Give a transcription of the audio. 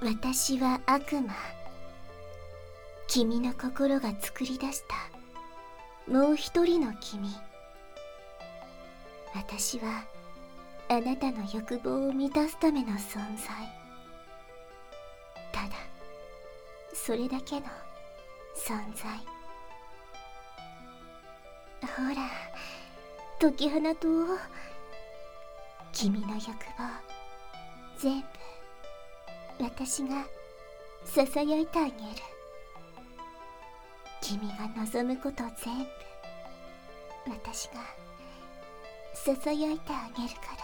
私は悪魔。君の心が作り出したもう一人の君。私はあなたの欲望を満たすための存在。ただそれだけの存在。ほら解き放とう。君の欲望全部私がささやいてあげる。君が望むこと全部私がささやいてあげるから。